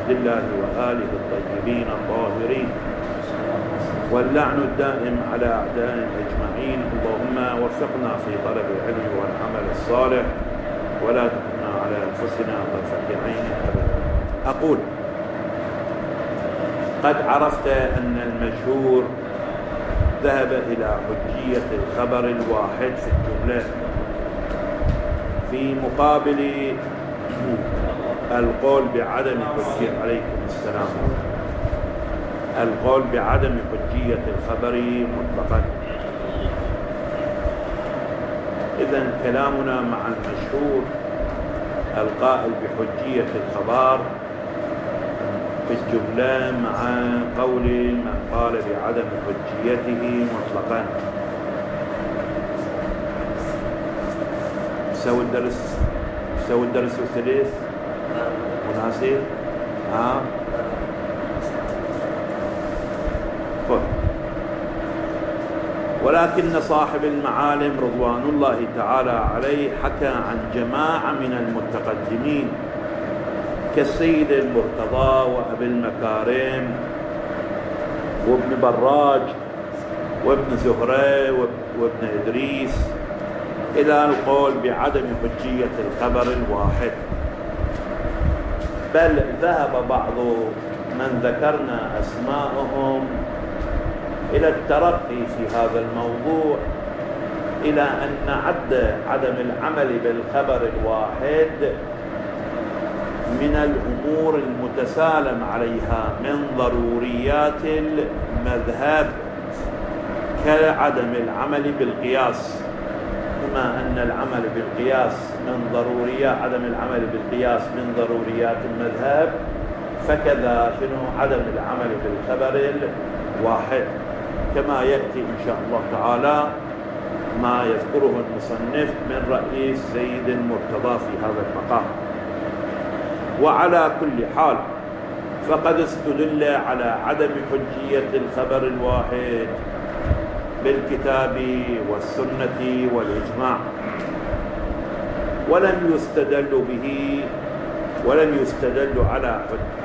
عبد الله وآله الطيبين الطاهرين، واللعن الدائم على أعدائهم أجمعين. اللهم وفقنا في طلب العلم والعمل الصالح، ولا تكلنا على أنفسنا طرفة عين أبدا. أقول: قد عرفت أن المشهور ذهب إلى حجية الخبر الواحد في الجملة في مقابل القول بعدم حجية عليكم السلام القول بعدم حجية الخبر مطلقا. إذن كلامنا مع المشهور القائل بحجية الخبر في الجملة مع قول من قال بعدم حجيته مطلقا. سوي الدرس الثالث مناسب. ولكن صاحب المعالم رضوان الله تعالى عليه حكى عن جماعة من المتقدمين كالسيد المرتضى وأبي المكارم وابن براج وابن زهرة وابن إدريس إلى القول بعدم حجية الخبر الواحد، بل ذهب بعض من ذكرنا أسماءهم إلى الترقي في هذا الموضوع إلى أن نعد عدم العمل بالخبر الواحد من الأمور المتسالم عليها من ضروريات المذهب كعدم العمل بالقياس. كما أن العمل بالقياس من ضروريات عدم العمل بالقياس من ضروريات المذهب، فكذا عدم العمل بالخبر الواحد، كما يأتي إن شاء الله تعالى ما يذكره المصنف من رأي السيد المرتضى في هذا المقام. وعلى كل حال فقد استدل على عدم حجية الخبر الواحد بالكتاب والسنة والإجماع، ولم يستدل على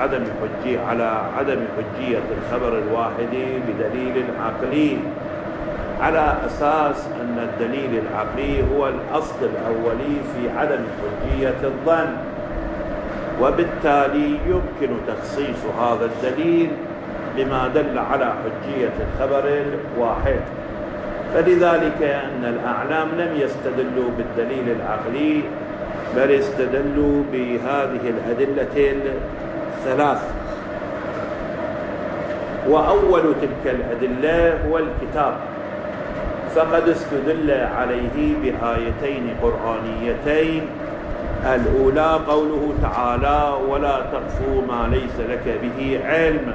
عدم حجية الخبر الواحد بدليل عقلي، على أساس أن الدليل العقلي هو الأصل الأولي في عدم حجية الظن، وبالتالي يمكن تخصيص هذا الدليل بما دل على حجية الخبر الواحد. فلذلك أن الأعلام لم يستدلوا بالدليل العقلي، بل استدلوا بهذه الأدلة الثلاث. وأول تلك الأدلة هو الكتاب، فقد استدل عليه بآيتين قرآنيتين. الأولى قوله تعالى: ولا تقف ما ليس لك به علم.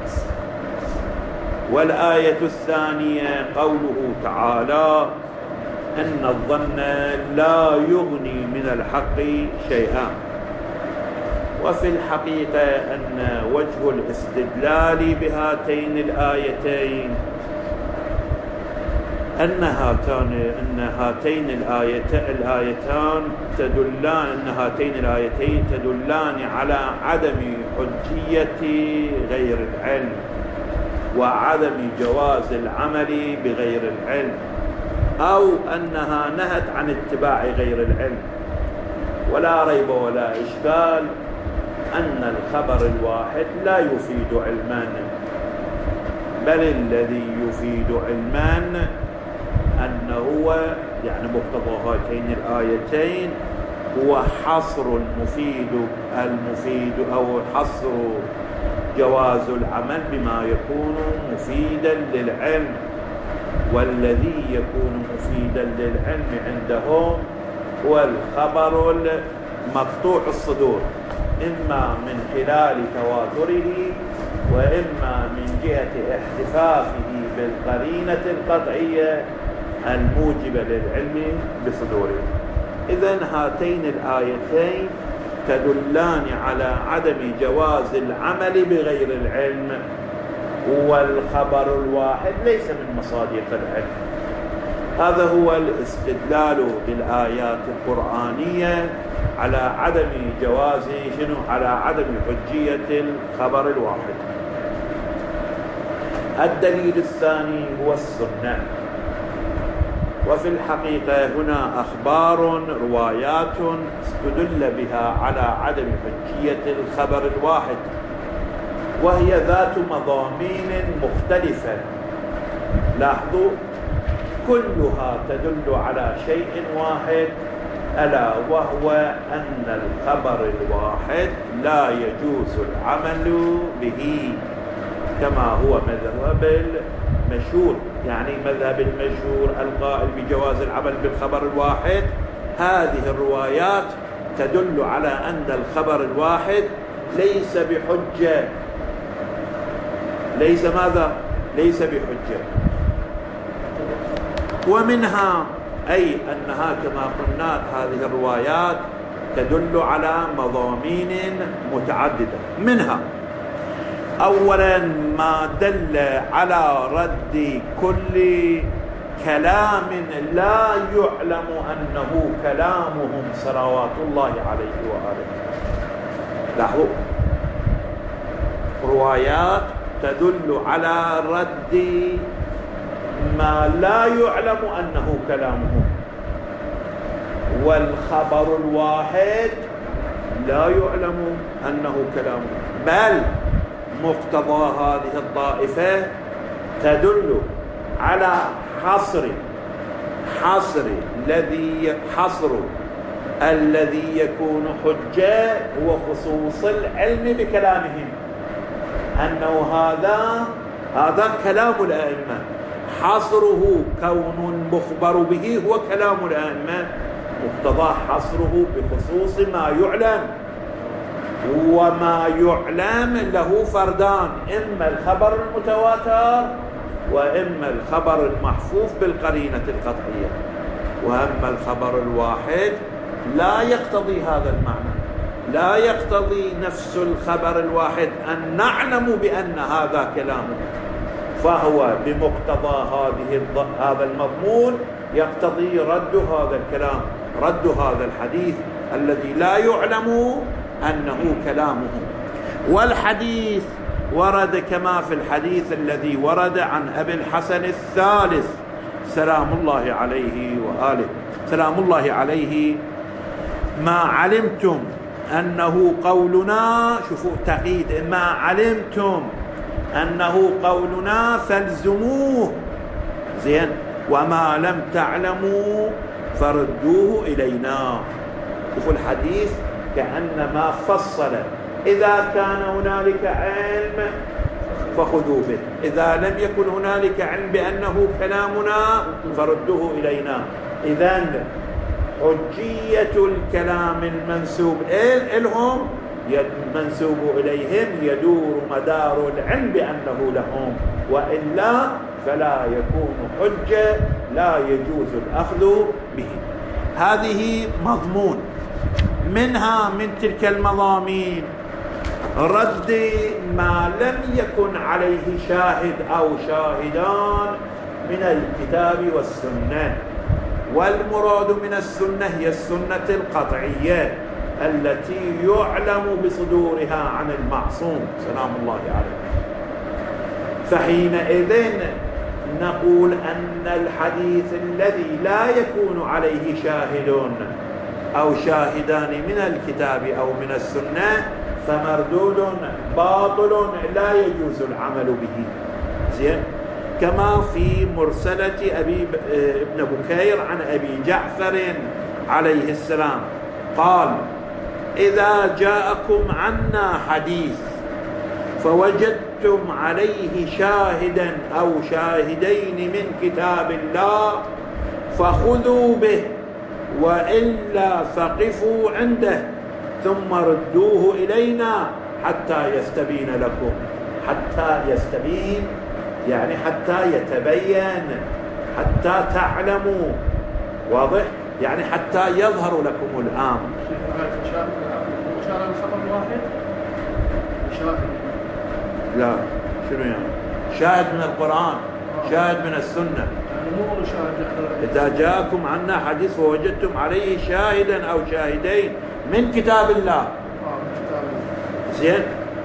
والآية الثانية قوله تعالى: أن الظن لا يغني من الحق شيئا. وفي الحقيقة أن وجه الاستدلال بهاتين الآيتين أن هاتين الآيتين تدلان على عدم حجية غير العلم وعدم جواز العمل بغير العلم، أو أنها نهت عن اتباع غير العلم. ولا ريب ولا إشكال أن الخبر الواحد لا يفيد علما، بل الذي يفيد علما أنه مقتضى هاتين الآيتين هو حصر المفيد أو حصر جواز العمل بما يكون مفيدا للعلم. والذي يكون مفيدا للعلم عندهم هو الخبر المقطوع الصدور، إما من خلال تواتره وإما من جهة احتفافه بالقرينة القطعية الموجبة للعلم بصدوره. إذن هاتين الآيتين تدلان على عدم جواز العمل بغير العلم، والخبر الواحد ليس من مصادق العلم. هذا هو الاستدلال بالآيات القرآنية على عدم جواز على عدم حجية الخبر الواحد. الدليل الثاني هو السنة. وفي الحقيقة هنا أخبار روايات استدل بها على عدم حجية الخبر الواحد، وهي ذات مضامين مختلفة. لاحظوا كلها تدل على شيء واحد، ألا وهو أن الخبر الواحد لا يجوز العمل به، كما هو مذهب المشهور، يعني مذهب المشهور القائل بجواز العمل بالخبر الواحد. هذه الروايات تدل على أن الخبر الواحد ليس بحجة، ليس ماذا؟ ليس بحجة. ومنها أي أنها كما قلنا هذه الروايات تدل على مضامين متعددة. منها أولا ما دل على رد كل كلام لا يعلم أنه كلامهم صلوات الله عليه وآله. لاحظوا روايات تدل على رد ما لا يعلم أنه كلامهم، والخبر الواحد لا يعلم أنه كلامه، بل مقتضى هذه الطائفة تدل على حصر الذي يكون حجة هو خصوص العلم بكلامهم، أنه هذا كلام الأئمة، حصره كون مخبر به هو كلام الأئمة، مقتضى حصره بخصوص ما يعلم. وما يعلم له فردان، إما الخبر المتواتر وإما الخبر المحفوف بالقرينة القطعية. وأما الخبر الواحد لا يقتضي هذا المعنى، لا يقتضي نفس الخبر الواحد أن نعلم بأن هذا كلامه، فهو بمقتضى هذا المضمون يقتضي رد هذا الكلام، رد هذا الحديث الذي لا يعلم أنه كلامه. والحديث ورد كما في الحديث الذي ورد عن أبي الحسن الثالث سلام الله عليه وآله، سلام الله عليه: ما علمتم أنه قولنا، شوفوا تقييد، ما علمتم أنه قولنا فالزموه، زين، وما لم تعلموا فردوه إلينا. شوفوا الحديث كأنما فصل: إذا كان هنالك علم فخذوا به، إذا لم يكن هنالك علم بأنه كلامنا فردوه إلينا. إذن حجية الكلام المنسوب إلهم المنسوب إليهم يدور مدار العلم بأنه لهم، وإلا فلا يكون حجة، لا يجوز الأخذ به. هذه مضمون. منها من تلك المضامين رد ما لم يكن عليه شاهد أو شاهدان من الكتاب والسنة. والمراد من السنة هي السنة القطعية التي يعلم بصدورها عن المعصوم سلام الله عليه. فحينئذ نقول أن الحديث الذي لا يكون عليه شاهد أو شاهدان من الكتاب أو من السنة فمردود باطل لا يجوز العمل به. زين، كما في مرسلة ابن بكير عن أبي جعفر عليه السلام قال: إذا جاءكم عنا حديث فوجدتم عليه شاهدا أو شاهدين من كتاب الله فخذوا به، وإلا فقفوا عنده ثم ردوه إلينا حتى يستبين لكم. حتى يستبين يعني حتى يتبين، حتى تعلموا، واضح؟ يعني حتى يظهر لكم الآن. شاهد الخبر الواحد شاهد، لا، شنو يعني؟ شاهد من القرآن، شاهد من السنة. إذا جاءكم عنا حديث ووجدتم عليه شاهدا أو شاهدين من كتاب الله. زين.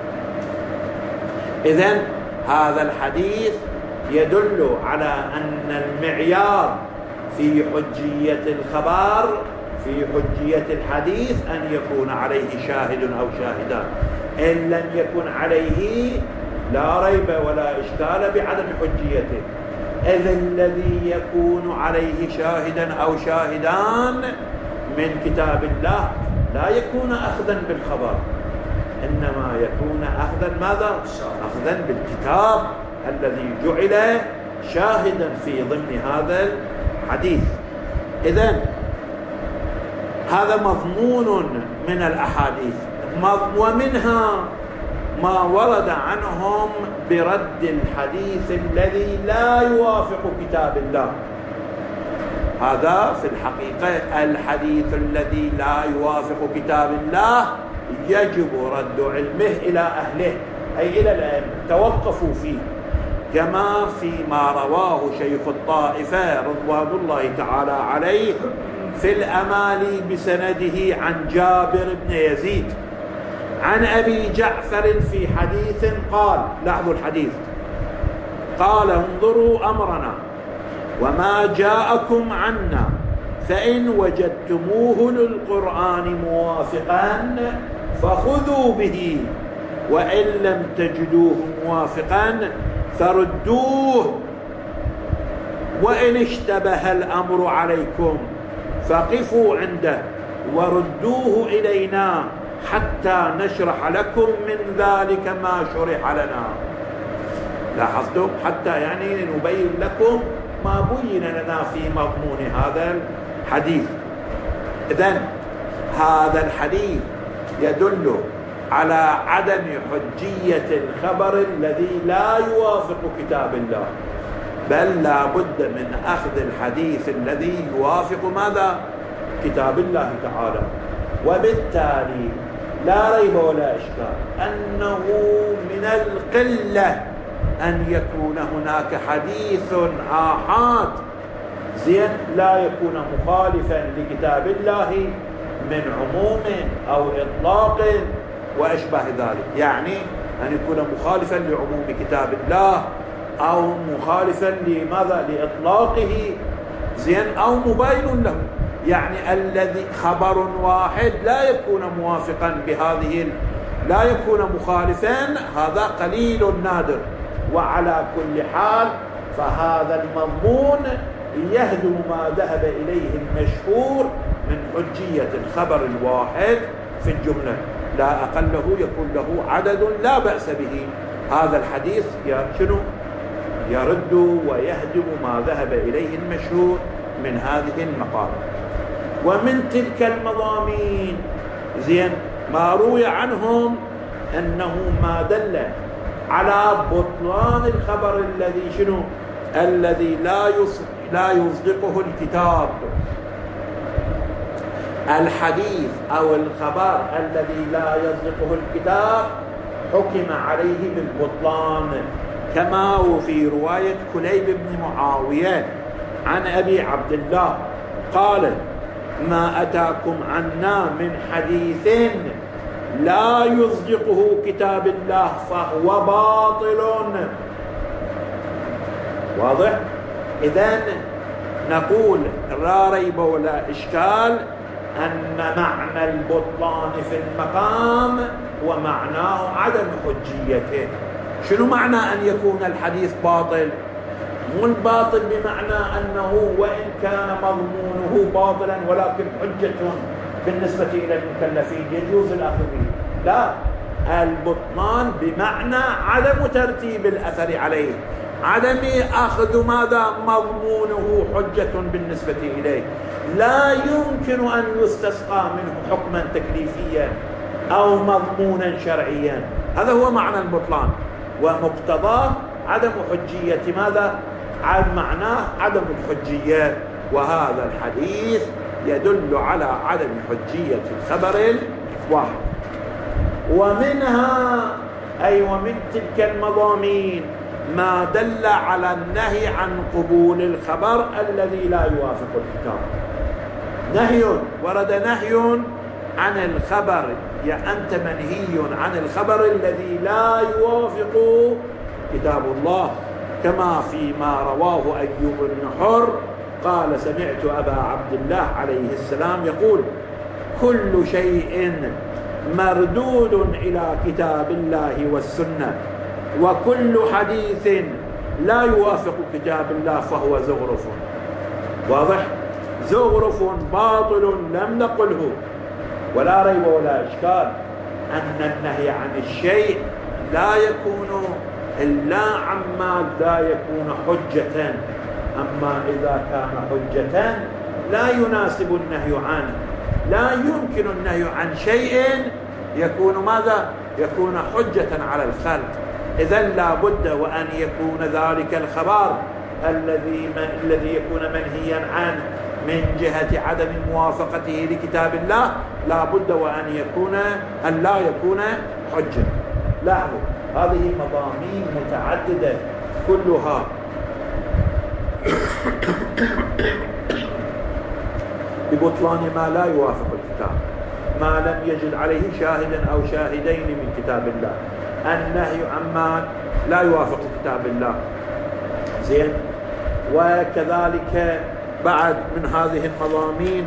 إذن هذا الحديث يدل على أن المعيار في حجية الخبر في حجية الحديث أن يكون عليه شاهد أو شاهدان. إن لم يكن عليه لا ريب ولا إشكال بعدم حجيته. إذ الذي يكون عليه شاهدا أو شاهدان من كتاب الله لا يكون أخذا بالخبر، إنما يكون أخذا ماذا؟ أخذا بالكتاب الذي جعل شاهدا في ضمن هذا الحديث. إذن هذا مضمون من الأحاديث، ومنها ما ورد عنهم برد الحديث الذي لا يوافق كتاب الله. هذا في الحقيقة الحديث الذي لا يوافق كتاب الله يجب رد علمه إلى أهله، أي إلى الأئمة توقفوا فيه، كما فيما رواه شيخ الطائفة رضوان الله تعالى عليه في الأمالي بسنده عن جابر بن يزيد عن أبي جعفر في حديث قال، لاحظوا الحديث، قال: انظروا أمرنا وما جاءكم عنا فإن وجدتموه للقرآن موافقا فخذوا به، وإن لم تجدوه موافقا فردوه، وإن اشتبه الأمر عليكم فقفوا عنده وردوه إلينا حتى نشرح لكم من ذلك ما شرح لنا. لاحظتم؟ حتى يعني نبين لكم ما بين لنا في مضمون هذا الحديث. إذن هذا الحديث يدل على عدم حجية الخبر الذي لا يوافق كتاب الله، بل لا بد من أخذ الحديث الذي يوافق ماذا؟ كتاب الله تعالى. وبالتالي لا ريب ولا إشكال أنه من القلة أن يكون هناك حديث آحاد زين لا يكون مخالفا لكتاب الله من عموم أو إطلاق وأشبه ذلك، يعني أن يكون مخالفا لعموم كتاب الله أو مخالفا لماذا؟ لإطلاقه زين، أو مبين له، يعني الذي خبر واحد لا يكون موافقا بهذه لا يكون مخالفا، هذا قليل نادر. وعلى كل حال فهذا المضمون يهدم ما ذهب إليه المشهور من حجية الخبر الواحد في الجملة، لا أقله يكون له عدد لا بأس به. هذا الحديث شنو؟ يرد ويهدم ما ذهب إليه المشهور من هذه المقالة. ومن تلك المضامين زين ما روي عنهم أنه ما دل على بطلان الخبر الذي شنو؟ الذي لا يصدقه الكتاب. الحديث أو الخبر الذي لا يصدقه الكتاب حكم عليه بالبطلان، كما في رواية كليب بن معاوية عن أبي عبد الله قال: ما أتاكم عنا من حديث لا يصدقه كتاب الله فهو باطل. واضح؟ إذن نقول لا ريب ولا إشكال أن معنى البطلان في المقام ومعناه عدم حجيته. شنو معنى أن يكون الحديث باطل؟ مو الباطل بمعنى أنه وإن كان مضمونه باطلا ولكن حجة بالنسبة إلى المكلفين يجوز الأخذ به، لا، البطلان بمعنى عدم ترتيب الأثر عليه، عدم أخذ ماذا؟ مضمونه حجة بالنسبة إليه، لا يمكن أن يستسقى منه حكما تكليفيا أو مضمونا شرعيا. هذا هو معنى البطلان، ومقتضاه عدم حجية ماذا؟ معناه عدم الحجية. وهذا الحديث يدل على عدم حجية الخبر الواحد. ومنها أي ومن تلك المضامين ما دل على النهي عن قبول الخبر الذي لا يوافق الكتاب. نهي ورد نهي عن الخبر، يعني أنت منهي عن الخبر الذي لا يوافق كتاب الله، كما فيما رواه أيوب بن حر قال سمعت أبا عبد الله عليه السلام يقول كل شيء مردود إلى كتاب الله والسنة، وكل حديث لا يوافق كتاب الله فهو زخرف. واضح؟ زخرف باطل لم نقله، ولا ريب ولا إشكال أن النهي عن الشيء لا يكون إلا عما لا يكون حجة، أما إذا كان حجة لا يناسب النهي عنه. لا يمكن النهي عن شيء يكون ماذا؟ يكون حجة على الخلق. إذن لا بد وأن يكون ذلك الخبر الذي يكون منهيا عنه من جهة عدم موافقته لكتاب الله لا بد أن لا يكون حجة. لاحظوا هذه مضامين متعددة كلها ببطلان ما لا يوافق الكتاب، ما لم يجد عليه شاهد أو شاهدين من كتاب الله، النهي عما لا يوافق كتاب الله. زين. وكذلك بعد من هذه المضامين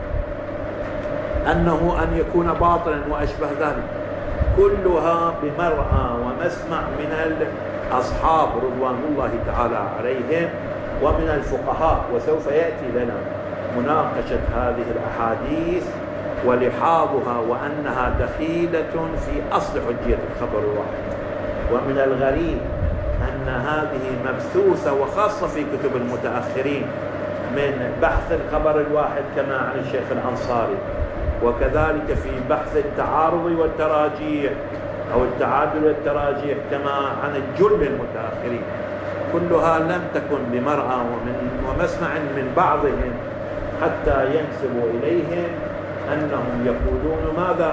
أنه أن يكون باطلا وأشبه ذلك، كلها بمرأى ومسمع من الأصحاب رضوان الله تعالى عليهم ومن الفقهاء. وسوف يأتي لنا مناقشة هذه الأحاديث ولحاظها وأنها دخيلة في أصل حجية الخبر الواحد. ومن الغريب أن هذه مبثوثة وخاصة في كتب المتأخرين من بحث الخبر الواحد كما عن الشيخ الأنصاري، وكذلك في بحث التعارض والتراجيح أو التعادل والتراجيح كما عن الجل المتأخرين. كلها لم تكن بمرأى ومسمع من بعضهم حتى ينسبوا إليهم أنهم يقولون ماذا؟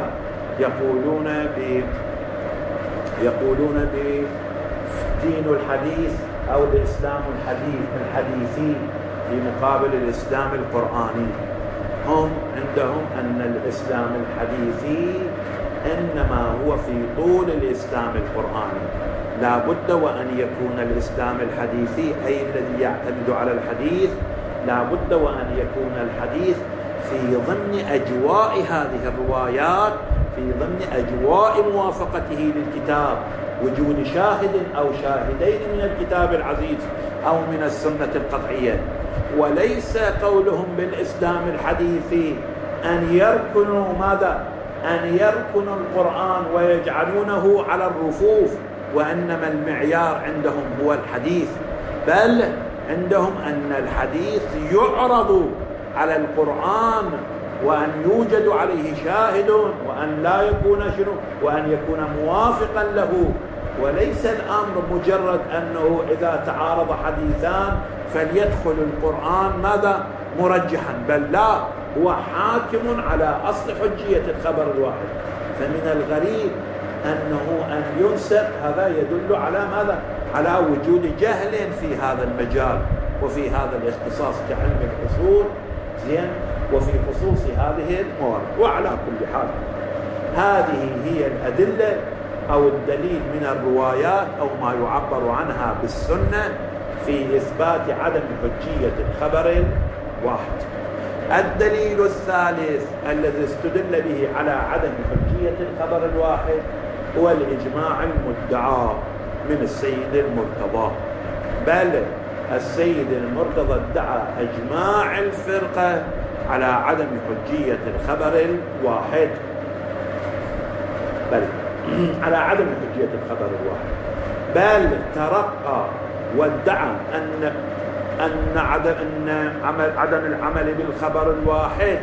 يقولون بدين الحديث أو الإسلام الحديثي في مقابل الإسلام القرآني. هم عندهم أن الإسلام الحديثي إنما هو في طول الإسلام القرآني. لا بد وأن يكون الإسلام الحديثي أي الذي يعتمد على الحديث، لا بد وأن يكون الحديث في ضمن أجواء هذه الروايات، في ضمن أجواء موافقته للكتاب، وجود شاهد أو شاهدين من الكتاب العزيز أو من السنة القطعية. وليس قولهم بالإسلام الحديثي أن يركنوا ماذا؟ أن يركنوا القرآن ويجعلونه على الرفوف، وإنما المعيار عندهم هو الحديث، بل عندهم أن الحديث يعرض على القرآن وأن يوجد عليه شاهد وأن لا يكون وأن يكون موافقا له. وليس الأمر مجرد أنه إذا تعارض حديثان فليدخل القرآن ماذا؟ مرجحا، بل لا، هو حاكم على أصل حجية الخبر الواحد. فمن الغريب أنه أن ينسب هذا يدل على ماذا؟ على وجود جهل في هذا المجال وفي هذا الاختصاص كعلم الأصول، زين، وفي خصوص هذه الموارد. وعلى كل حال هذه هي الأدلة أو الدليل من الروايات أو ما يعبر عنها بالسنة في إثبات عدم حجية الخبر الواحد. الدليل الثالث الذي استدل به على عدم حجية الخبر الواحد هو الإجماع المدعى من السيد المرتضى. بل السيد المرتضى ادعى إجماع الفرقة على عدم حجية الخبر الواحد، بل على عدم حجية الخبر الواحد، بل ترقى وادعى أن عدم العمل بالخبر الواحد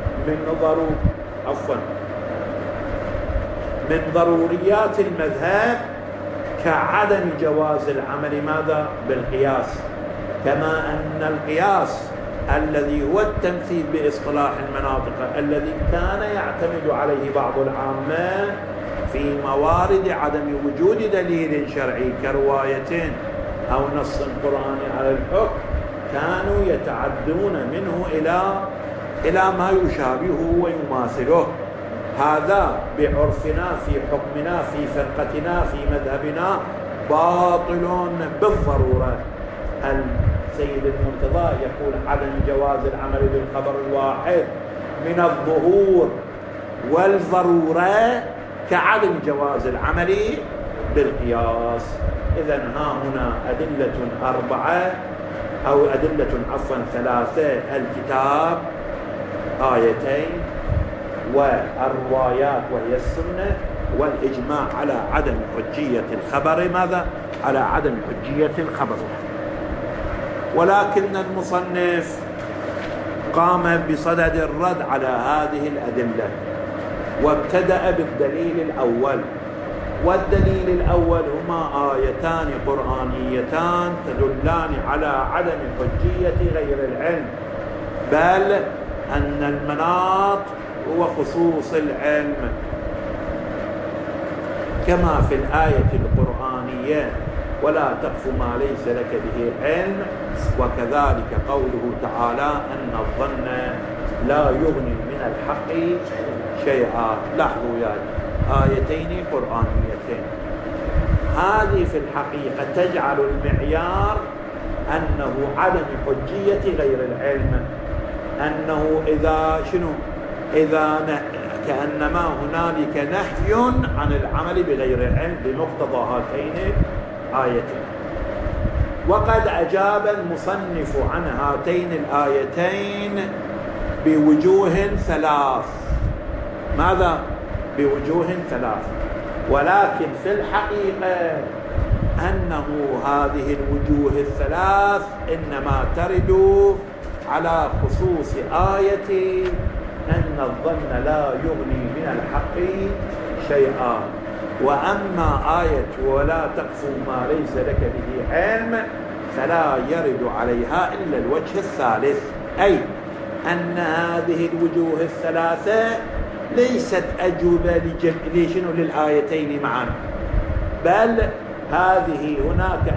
من ضروريات المذهب كعدم جواز العمل ماذا؟ بالقياس. كما أن القياس الذي هو التمثيل باصطلاح المناطق الذي كان يعتمد عليه بعض العامة في موارد عدم وجود دليل شرعي كروايتين أو نص قرآني على الحكم كانوا يتعدون منه إلى ما يشابهه ويماثله. هذا بعرفنا في حكمنا في فرقتنا في مذهبنا باطل بالضرورة. السيد المنتظر يقول عدم جواز العمل بالخبر الواحد من الظهور والضرورة كعدم جواز العمل بالقياس. إذن ها هنا أدلة 4 أو أدلة عفوا 3: الكتاب آيتين، والروايات وهي السنة، والإجماع على عدم حجية الخبر. ماذا؟ على عدم حجية الخبر. ولكن المصنف قام بصدد الرد على هذه الأدلة وابتدأ بالدليل الأول. والدليل الأول هما آيتان قرآنيتان تدلان على عدم حجية غير العلم، بل أن المناط هو خصوص العلم، كما في الآية القرآنية ولا تقف ما ليس لك به علم، وكذلك قوله تعالى أن الظن لا يغني من الحق شيئا. لاحظوا يعني آيتين قرآنيتين، هذه في الحقيقة تجعل المعيار أنه عدم حجية غير العلم، أنه إذا كأنما هنالك نهي عن العمل بغير العلم بمقتضى هاتين الآيتين. وقد أجاب المصنف عن هاتين الآيتين بوجوه 3. ماذا؟ بوجوه 3. ولكن في الحقيقة أنه هذه الوجوه 3 إنما ترد على خصوص آية أن الظن لا يغني من الحق شيئا. وأما آية ولا تقف ما ليس لك به علم فلا يرد عليها إلا الوجه الثالث، أي أن هذه الوجوه 3 ليست أجوبة للآيتين معا، بل هذه هناك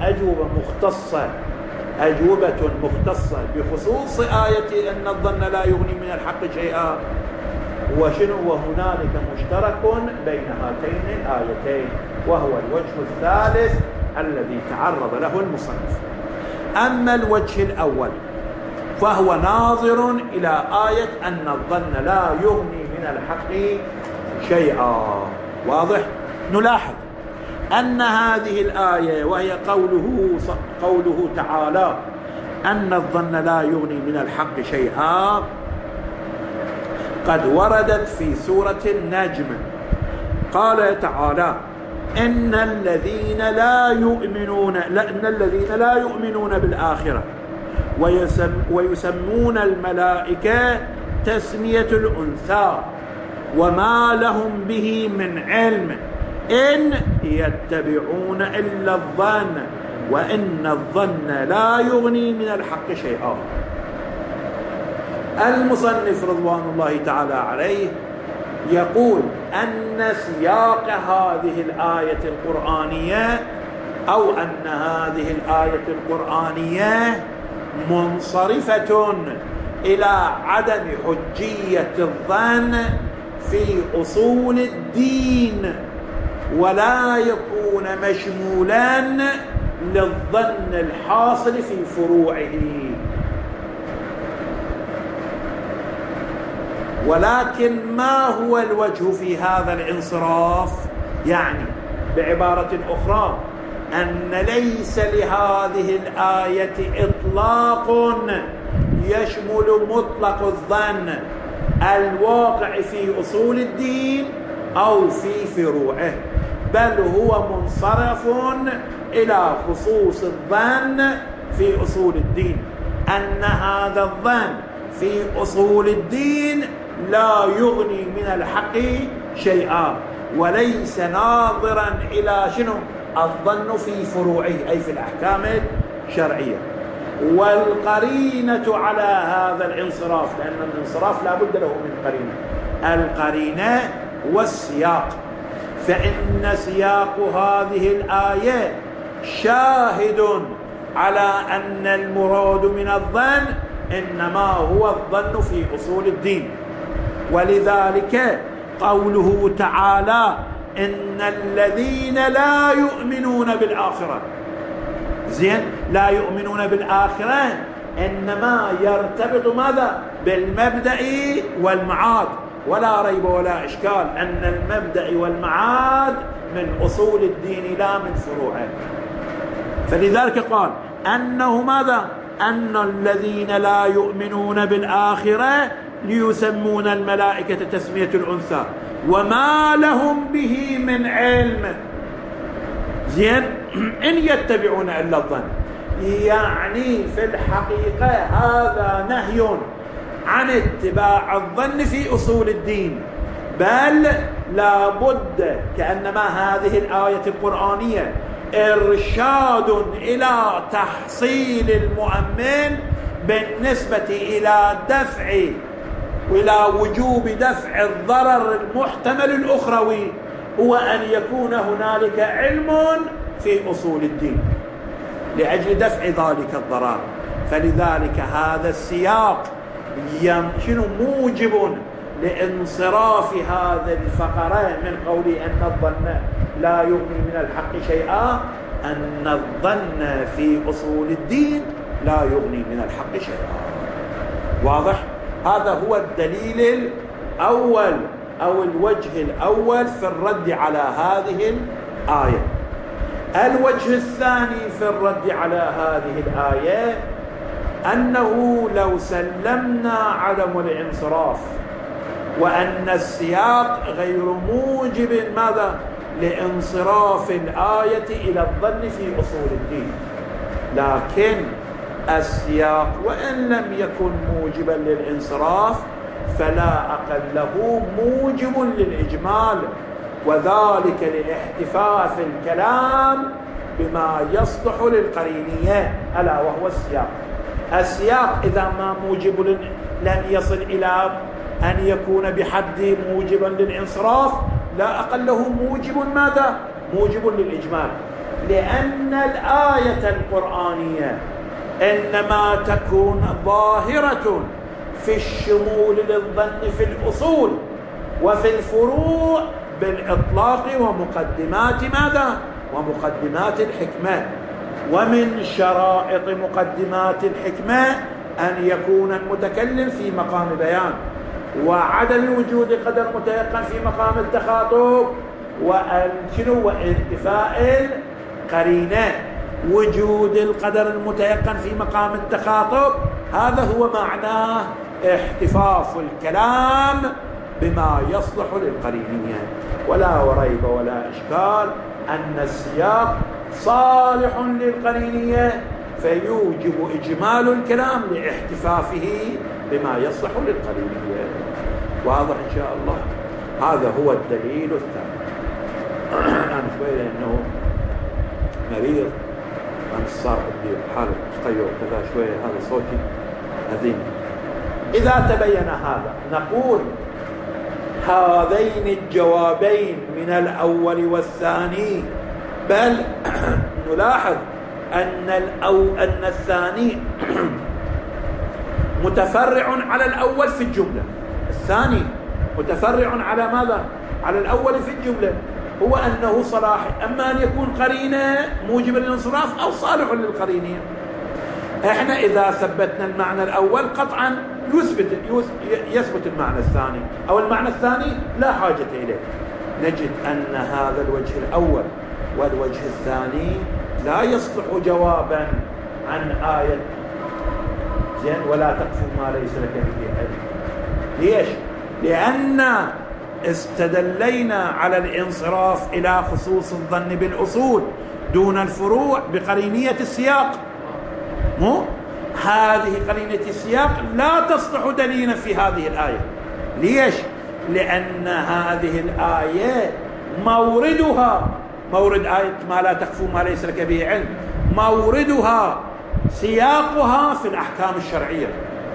أجوبة مختصة بخصوص آية أن الظن لا يغني من الحق شيئا، وهنالك مشترك بين هاتين الآيتين، وهو الوجه الثالث الذي تعرض له المصنف. أما الوجه الأول فهو ناظر إلى آية أن الظن لا يغني من الحق شيئا. واضح؟ نلاحظ أن هذه الآية وهي قوله تعالى أن الظن لا يغني من الحق شيئا قد وردت في سورة النجم. قال تعالى إن الذين لا يؤمنون بالآخرة ويسمون الملائكة تسمية الأنثى وما لهم به من علم إن يتبعون إلا الظن وإن الظن لا يغني من الحق شيئا. المصنف رضوان الله تعالى عليه يقول أن سياق هذه الآية القرآنية أو أن هذه الآية القرآنية منصرفة إلى عدم حجية الظن في أصول الدين، ولا يكون مشمولا للظن الحاصل في فروعه. ولكن ما هو الوجه في هذا الانصراف؟ يعني بعبارة أخرى أن ليس لهذه الآية إطلاق يشمل مطلق الظن الواقع في أصول الدين أو في فروعه، بل هو منصرف إلى خصوص الظن في أصول الدين، أن هذا الظن في أصول الدين لا يغني من الحق شيئا، وليس ناظرا إلى الظن في فروعه أي في الأحكام الشرعية. والقرينة على هذا الانصراف، لأن الانصراف لا بد له من قرينة، القرينة والسياق، فإن سياق هذه الآية شاهد على أن المراد من الظن إنما هو الظن في أصول الدين. ولذلك قوله تعالى إن الذين لا يؤمنون بالآخرة، زين، لا يؤمنون بالآخرة إنما يرتبط ماذا؟ بالمبدأ والمعاد، ولا ريب ولا إشكال أن المبدأ والمعاد من أصول الدين لا من فروعه. فلذلك قال أنه ماذا؟ أن الذين لا يؤمنون بالآخرة ليسمون الملائكة تسمية الأنثى وما لهم به من علم، زين، إن يتبعون إلا الظن. يعني في الحقيقة هذا نهي عن اتباع الظن في أصول الدين، بل لا بد كأنما هذه الآية القرآنية إرشاد إلى تحصيل المؤمن بالنسبة إلى وجوب دفع الضرر المحتمل الأخروي، هو أن يكون هنالك علم في أصول الدين لأجل دفع ذلك الضرر. فلذلك هذا السياق يمكن موجب لانصراف هذا الفقرة من قول أن الظن لا يغني من الحق شيئا، أن الظن في أصول الدين لا يغني من الحق شيئا. واضح؟ هذا هو الدليل الأول أو الوجه الأول في الرد على هذه الآية. الوجه الثاني في الرد على هذه الآية أنه لو سلمنا عدم الانصراف وأن السياق غير موجب ماذا؟ لانصراف الآية إلى الظن في أصول الدين، لكن السياق وإن لم يكن موجبا للانصراف فلا أقل له موجب للإجمال، وذلك لاحتفاظ الكلام بما يصلح للقرينية ألا وهو السياق. السياق إذا ما موجب لن يصل إلى أن يكون بحد موجبا للانصراف، لا أقل له موجب ماذا؟ موجب للإجمال، لأن الآية القرآنية إنما تكون ظاهرة في الشمول للظن في الأصول وفي الفروع بالإطلاق ومقدمات ماذا؟ ومقدمات الحكمة. ومن شرائط مقدمات الحكمة أن يكون المتكلم في مقام بيان، وعدم وجود قدر متيقن في مقام التخاطب، وانتفاء القرينة. وجود القدر المتيقن في مقام التخاطب هذا هو معناه احتفاظ الكلام بما يصلح للقرينية، ولا ريب ولا إشكال أن السياق صالح للقرينية فيوجب إجمال الكلام لاحتفافه بما يصلح للقرينية. واضح إن شاء الله؟ هذا هو الدليل الثاني. أنا شوية إنه مريض، أنا صار عندي حالة تخيل كذا شوية، هذا صوتي هزين. إذا تبين هذا نقول هذين الجوابين من الأول والثاني، بل نلاحظ أن الثاني متفرع على الأول في الجملة، الثاني متفرع على ماذا؟ على الأول في الجملة، هو أنه صلاح أما أن يكون قرينة موجب للانصراف أو صالح للقرينية. احنا إذا ثبتنا المعنى الأول قطعا يثبت المعنى الثاني، أو المعنى الثاني لا حاجة إليه. نجد أن هذا الوجه الأول والوجه الثاني لا يصلح جوابا عن آية زين ولا تقف ما ليس لك به علم. ليش؟ لأن استدلينا على الانصراف إلى خصوص الظن بالأصول دون الفروع بقرينية السياق. مو هذه قرينة السياق لا تصلح دليلا في هذه الآية. ليش؟ لأن هذه الآية موردها مورد آية ما لا تخفوا ما ليس لك به علم، موردها سياقها في الأحكام الشرعية.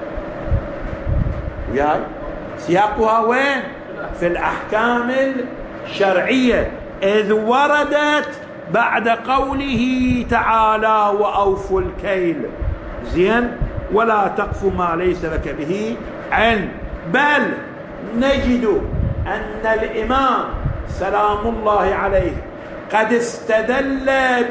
وياي سياقها وين؟ في الأحكام الشرعية، إذ وردت بعد قوله تعالى وأوفوا الكيل زين ولا تقف ما ليس لك به علم، بل نجد أن الإمام سلام الله عليه قد استدل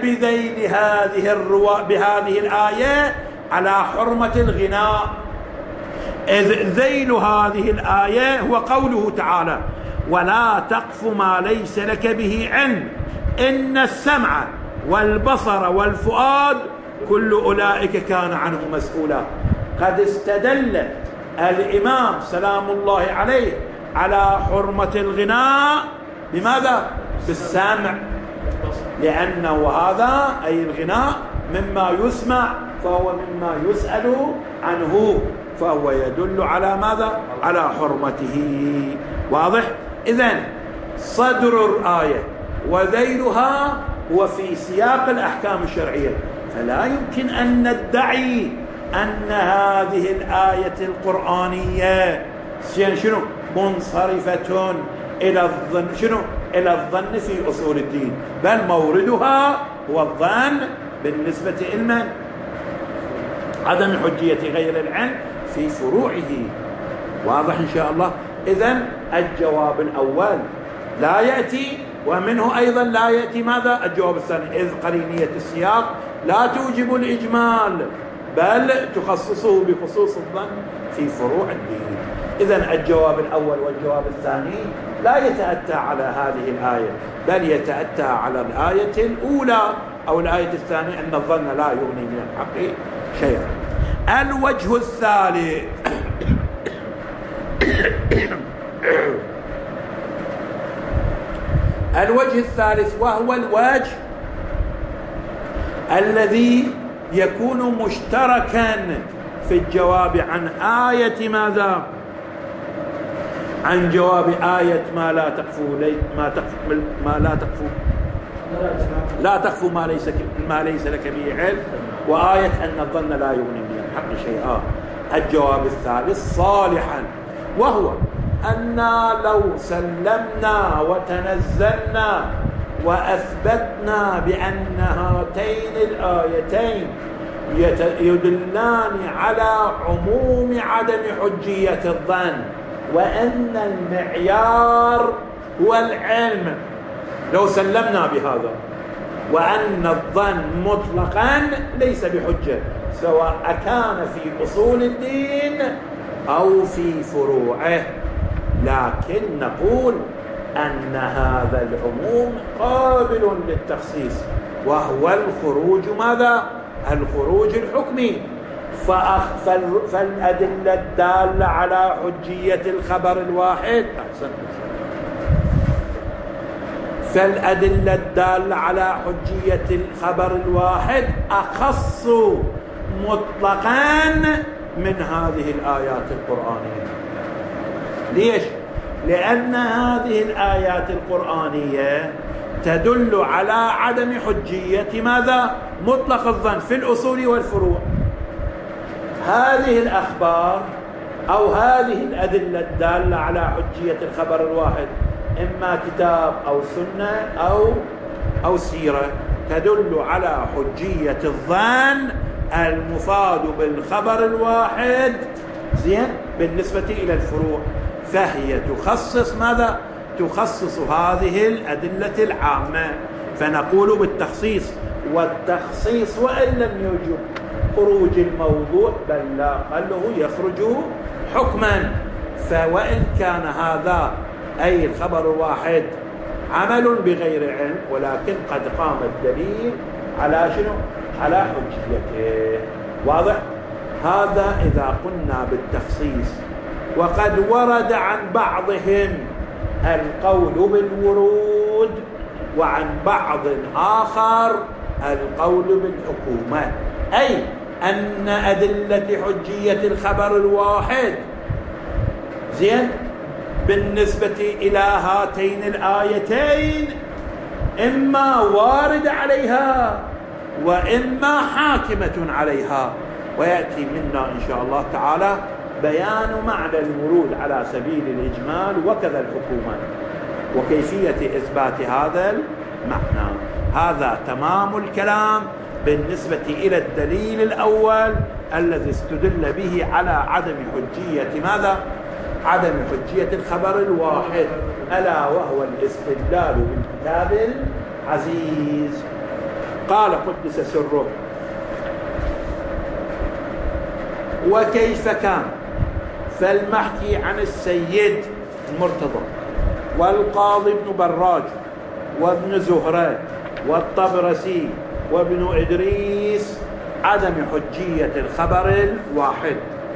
بهذه الآية على حرمة الغناء، إذ ذيل هذه الآية هو قوله تعالى ولا تقف ما ليس لك به علم إن السمع والبصر والفؤاد كل أولئك كان عنه مسؤولا. قد استدل الإمام سلام الله عليه على حرمة الغناء بماذا؟ بالسمع، لأنه هذا أي الغناء مما يسمع فهو مما يسأل عنه، فهو يدل على ماذا؟ على حرمته. واضح؟ إذن صدر الآية وذيلها هو في سياق الأحكام الشرعية، فلا يمكن أن ندعي أن هذه الآية القرآنية شنو؟ منصرفة إلى الظن، شنو؟ إلى الظن في أصول الدين، بل موردها هو الظن بالنسبة لمن؟ عدم حجية غير العلم في فروعه. واضح إن شاء الله؟ إذن الجواب الأول لا يأتي، ومنه أيضا لا يأتي ماذا؟ الجواب الثاني، إذ قرينية السياق لا توجب الإجمال بل تخصصه بخصوص الظن في فروع الدين. إذن الجواب الأول والجواب الثاني لا يتأتى على هذه الآية، بل يتأتى على الآية الأولى أو الآية الثانية أن الظن لا يغني من الحق شيئا. الوجه الثالث الوجه الثالث وهو الوجه الذي يكون مشتركا في الجواب عن آية ماذا؟ عن جواب آية ما لا تقف ما ليس لك به علم، وآية أن الظن لا يغني من الحق شيئا. الجواب الثالث صالحا، وهو أن لو سلمنا وتنزلنا وأثبتنا بأن هاتين الآيتين يدلان على عموم عدم حجية الظن، وأن المعيار هو العلم، لو سلمنا بهذا، وأن الظن مطلقا ليس بحجة سواء كان في أصول الدين أو في فروعه، لكن نقول أن هذا العموم قابل للتخصيص، وهو الخروج ماذا؟ الخروج الحكمي. فالأدلة الدالة على حجية الخبر الواحد فالأدلة الدالة على حجية الخبر الواحد أخص مطلقا من هذه الآيات القرآنية. ليش؟ لأن هذه الآيات القرآنية تدل على عدم حجية ماذا؟ مطلق الظن في الأصول والفروع. هذه الأخبار أو هذه الأدلة الدالة على حجية الخبر الواحد إما كتاب أو سنة أو سيرة، تدل على حجية الظن المفاد بالخبر الواحد زين بالنسبة إلى الفروع، فهي تخصص ماذا؟ تخصص هذه الأدلة العامة، فنقول بالتخصيص، والتخصيص وإن لم يوجب خروج الموضوع بل لا قاله يخرج حكما. فوإن كان هذا أي الخبر الواحد عمل بغير علم، ولكن قد قام الدليل على شنو؟ على حجيته. واضح؟ هذا إذا قلنا بالتخصيص. وقد ورد عن بعضهم القول بالورود، وعن بعض آخر القول بالحكومة، أي أن أدلة حجية الخبر الواحد زين بالنسبة إلى هاتين الآيتين إما وارد عليها وإما حاكمة عليها. ويأتي منا إن شاء الله تعالى بيان معنى الورود على سبيل الإجمال وكذا الحكومة وكيفية إثبات هذا المعنى. هذا تمام الكلام بالنسبة إلى الدليل الأول الذي استدل به على عدم حجية ماذا؟ عدم حجية الخبر الواحد، ألا وهو الاستدلال بالكتاب العزيز. قال قدس سره: وكيف كان؟ فالمحكي عن السيد المرتضى والقاضي ابن براج وابن زهرة والطبرسي وابن إدريس عدم حجية الخبر الواحد.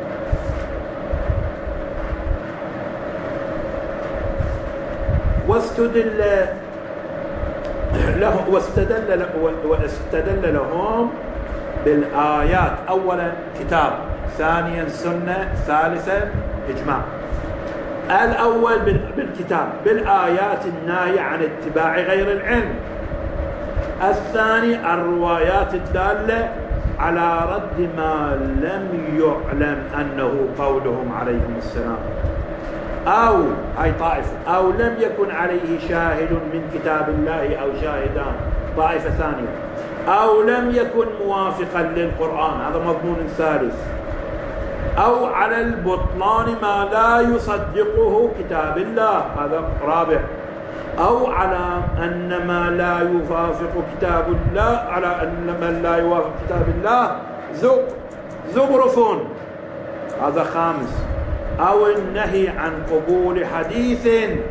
واستدل لهم بالآيات، أولا كتاب، ثانيا سنة، ثالثا إجماع. الأول بالكتاب بالآيات الناهية عن اتباع غير العلم، الثاني الروايات الدالة على رد ما لم يعلم أنه قولهم عليهم السلام، أو هاي طائفة، أو لم يكن عليه شاهد من كتاب الله أو شاهدان، طائفة ثانية، أو لم يكن موافقا للقرآن، هذا مضمون ثالث، أو على البطلان ما لا يصدقه كتاب الله، هذا رابع، أو على أن ما لا يوافق كتاب الله، على أن من لا يوافق كتاب الله زخرف، هذا خامس، أو النهي عن قبول حديث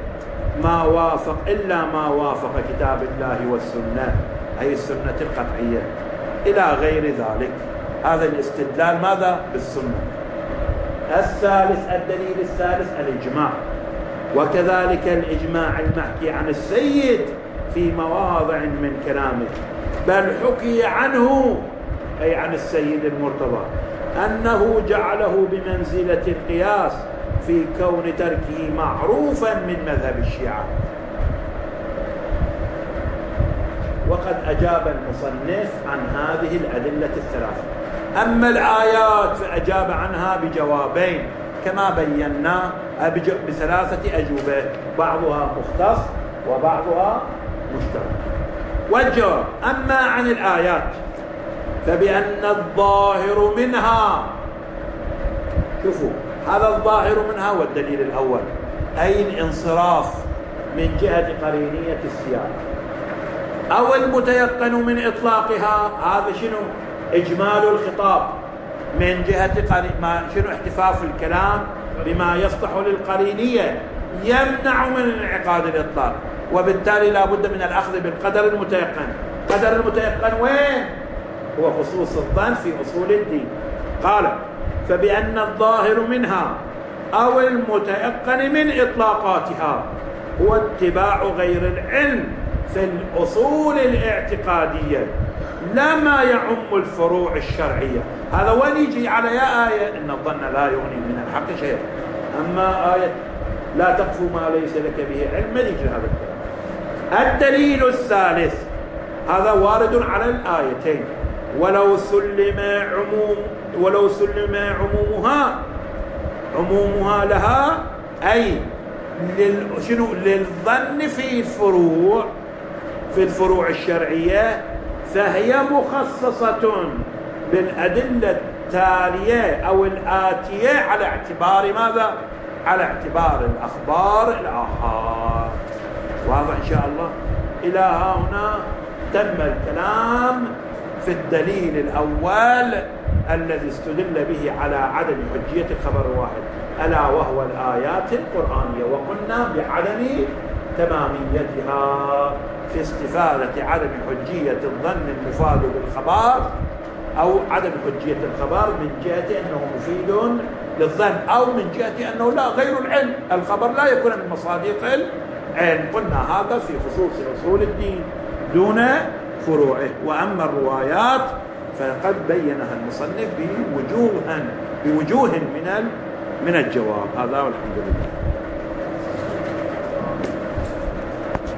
إلا ما وافق كتاب الله والسنة، أي السنة القطعية، إلى غير ذلك. هذا الاستدلال ماذا؟ بالسنة. الثالث، الدليل الثالث الإجماع، وكذلك الإجماع المحكي عن السيد في مواضع من كلامه، بل حكي عنه أي عن السيد المرتضى أنه جعله بمنزلة القياس في كون تركه معروفا من مذهب الشيعة. وقد أجاب المصنف عن هذه الأدلة الثلاثة. أما الآيات فأجاب عنها بجوابين كما بينا، بثلاثة أجوبة، بعضها مختص وبعضها مشترك. والجواب: أما عن الآيات فبأن الظاهر منها، شوفوا هذا الظاهر منها والدليل الأول، أي الانصراف من جهة قرينية السياق، أو المتيقن من إطلاقها، هذا شنو؟ إجمال الخطاب من جهة شنو؟ احتفاف الكلام بما يصلح للقرينية يمنع من انعقاد الإطلاق، وبالتالي لا بد من الأخذ بالقدر المتيقن. قدر المتيقن وين؟ هو خصوص الظن في أصول الدين. قال: فبأن الظاهر منها أو المتيقن من إطلاقاتها هو اتباع غير العلم في الأصول الاعتقادية لا ما يعم الفروع الشرعية. هذا وين يجي على يا آية إن الظن لا يغني من الحق شيئا، أما آية لا تقف ما ليس لك به علم، ما يجي هذا الكلام. الدليل الثالث هذا وارد على الآيتين، ولو سلم عمومها لها، أي للظن في الفروع الشرعية، فهي مخصصة بالأدلة التالية أو الآتية على اعتبار ماذا؟ على اعتبار الأخبار الآحاد. واضح إن شاء الله؟ إلى هنا تم الكلام في الدليل الأول الذي استدل به على عدم حجية الخبر الواحد، ألا وهو الآيات القرآنية، وقلنا بعدم تماميتها في استفادة عدم حجية الظن المفاد بالخبر، أو عدم حجية الخبر من جهة أنه مفيد للظن، أو من جهة أنه لا غير العلم، الخبر لا يكون من مصادق العلم. قلنا هذا في خصوص أصول الدين دون فروعه. وأما الروايات فقد بينها المصنف بوجوه من الجواب. هذا والحمد لله.